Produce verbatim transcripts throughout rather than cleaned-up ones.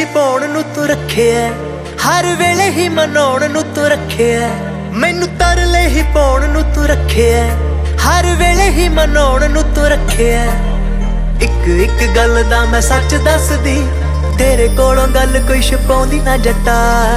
ਪਾਉਣ ਨੂੰ ਤੂੰ ਰੱਖਿਆ, ਹਰ ਵੇਲੇ ਹੀ ਮਨਾਉਣ ਨੂੰ ਤੂੰ ਰੱਖਿਆ। ਮੈਨੂੰ ਤਰਲੇ ਹੀ ਪਾਉਣ ਨੂੰ ਤੂੰ ਰੱਖਿਆ, ਹਰ ਵੇਲੇ ਹੀ ਮਨਾਉਣ ਨੂੰ ਤੂੰ ਰੱਖਿਆ। ਇੱਕ ਇੱਕ ਗੱਲ ਦਾ ਮੈਂ ਸੱਚ ਦੱਸਦੀ, ਤੇਰੇ ਕੋਲੋਂ ਗੱਲ ਕੋਈ ਛੁਪਾਉਂਦੀ ਨਾ ਜੱਟਾ।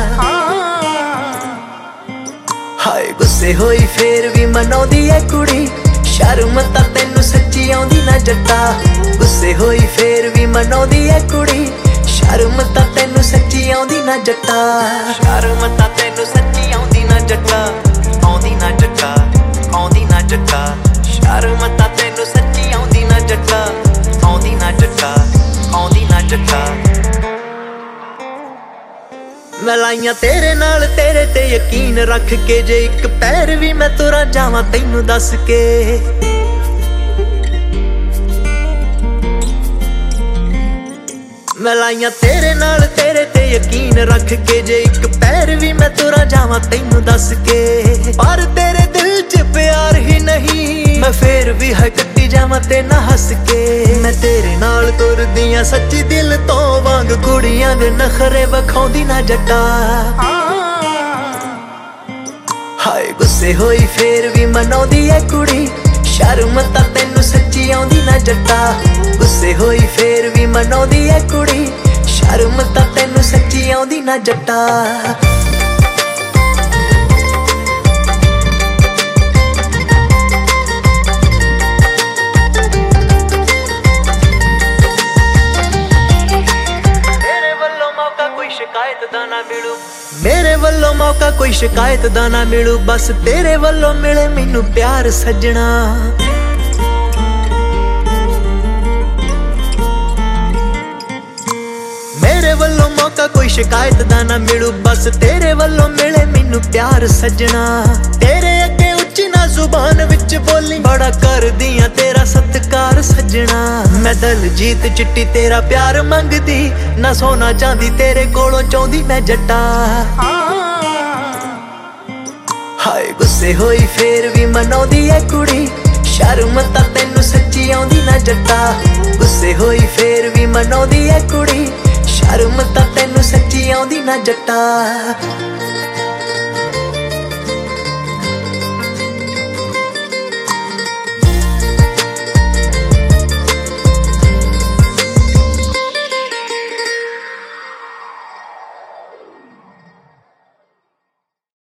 ਹਾਏ ਗੁੱਸੇ ਹੋਈ ਫੇਰ ਵੀ ਮਨਾਉਂਦੀ ਐ ਕੁੜੀ, ਸ਼ਰਮ ਤਾਂ ਤੈਨੂੰ ਸੱਚੀ ਆਉਂਦੀ ਨਾ ਜੱਟਾ। ਗੁੱਸੇ ਹੋਈ ਫੇਰ ਵੀ ਮਨਾਉਂਦੀ ਐ ਕੁੜੀ, ਸ਼ਰਮ ਤਾਂ ਤੈਨੂੰ ਸੱਚੀ ਆਉਂਦੀ ਨਾ ਜੱਟਾ। ਸ਼ਰਮ ਤਾਂ ਤੈਨੂੰ ਸੱਚੀ ਆਉਂਦੀ ਨਾ ਜੱਟਾ, ਆਉਂਦੀ ਨਾ ਜੱਟਾ, ਆਉਂਦੀ ਨਾ ਜੱਟਾ। ਸ਼ਰਮ ਤਾਂ ਤੈਨੂੰ ਸੱਚੀ ਆਉਂਦੀ ਨਾ ਜੱਟਾ, ਆਉਂਦੀ ਨਾ ਜੱਟਾ, ਆਉਂਦੀ ਨਾ ਜੱਟਾ। ਮੈਂ ਲਾਈਆਂ ਤੇਰੇ ਨਾਲ ਤੇਰੇ ਤੇ ਯਕੀਨ ਰੱਖ ਕੇ, ਜੇ ਇੱਕ ਪੈਰ ਵੀ ਮੈਂ ਤੁਰਾਂ ਜਾਵਾਂ ਤੈਨੂੰ ਦੱਸ ਕੇ। ਮੈਂ ਲਾਈਆਂ ਤੇਰੇ ਨਾਲ ਤੇਰੇ ਤੇ ਯਕੀਨ ਰੱਖ ਕੇ, ਜੇ ਇੱਕ ਪੈਰ ਵੀ ਮੈਂ ਤੁਰਾਂ ਜਾਵਾਂ ਤੈਨੂੰ ਦੱਸ ਕੇ। ਪਰ ਤੇਰੇ ਦਿਲ 'ਚ ਪਿਆਰ ਹੀ ਨਹੀਂ, ਮੈਂ ਫੇਰ ਵੀ ਹੈ ਕੱਟੀ ਜਾਵਾਂ ਤੇ ਨਾ ਹੱਸ ਕੇ। ਮੈਂ ਤੇਰੇ ਨਾਲ ਤੁਰਦੀ ਆਂ ਸੱਚੀ ਦਿਲ ਤੋਂ, ਵਾਂਗ ਕੁੜੀਆਂ ਦੇ ਨਖਰੇ ਵਿਖਾਉਂਦੀ ਨਾ ਜੱਟਾ। ਹਾਏ ਗੁੱਸੇ ਹੋਈ ਫੇਰ ਵੀ ਮਨਾਉਂਦੀ ਐ ਕੁੜੀ, ਸ਼ਰਮ ਤਾਂ ਤੈਨੂੰ ਸੱਚੀ ਆਉਂਦੀ ਨਾ ਜੱਟਾ। ਗੁੱਸੇ ਹੋਈ ਫੇਰ ਵੀ ਮਨਾਉਂਦੀ ਐ ਕੁੜੀ, ਸ਼ਰਮ ਤਾਂ ਤੈਨੂੰ ਸੱਚੀ ਆਉਂਦੀ ਨਾ ਜੱਟਾ। ਸ਼ਿਕਾਇਤ ਦਾ ਨਾ ਮਿਲੂ, ਮੇਰੇ ਵੱਲੋਂ ਮੌਕਾ ਕੋਈ ਸ਼ਿਕਾਇਤ ਦਾ ਨਾ ਮਿਲੂ। ਬਸ ਤੇਰੇ ਵੱਲੋਂ ਮਿਲੇ ਮੈਨੂੰ ਪਿਆਰ ਸੱਜਣਾ। ਮੇਰੇ ਵੱਲੋਂ ਮੌਕਾ ਕੋਈ ਸ਼ਿਕਾਇਤ ਦਾ ਨਾ ਮਿਲੂ, ਬਸ ਤੇਰੇ ਵੱਲੋਂ ਮਿਲੇ ਮੈਨੂੰ ਪਿਆਰ ਸੱਜਣਾ। ਤੇਰੇ ਅੱਗੇ ਉੱਚੀ ਨਾ ਜ਼ੁਬਾਨ ਵਿੱਚ ਬੋਲੀ, ਬੜਾ ਕਰਦੀ ਆਂ ਤੇਰਾ ਸਤਿਕਾਰ ਸੱਜਣਾ। ਮੈਂ ਦਲਜੀਤ ਚਿੱਟੀ ਤੇਰਾ ਪਿਆਰ ਮੰਗਦੀ, ਨਾ ਸੋਨਾ ਚਾਂਦੀ ਤੇਰੇ ਕੋਲੋਂ ਚਾਹੁੰਦੀ ਮੈਂ ਜੱਟਾ। ਹਾਏ ਗੁੱਸੇ ਹੋਈ ਫੇਰ ਵੀ ਮਨਾਉਂਦੀ ਐ ਕੁੜੀ, ਸ਼ਰਮ ਤਾਂ ਤੈਨੂੰ ਸੱਚੀ ਆਉਂਦੀ ਨਾ ਜੱਟਾ। ਗੁੱਸੇ ਹੋਈ ਫੇਰ ਵੀ ਮਨਾਉਂਦੀ ਐ ਕੁੜੀ, ਸ਼ਰਮ ਤਾਂ ਤੈਨੂੰ ਸੱਚੀ ਆਉਂਦੀ ਨਾ ਜੱਟਾ।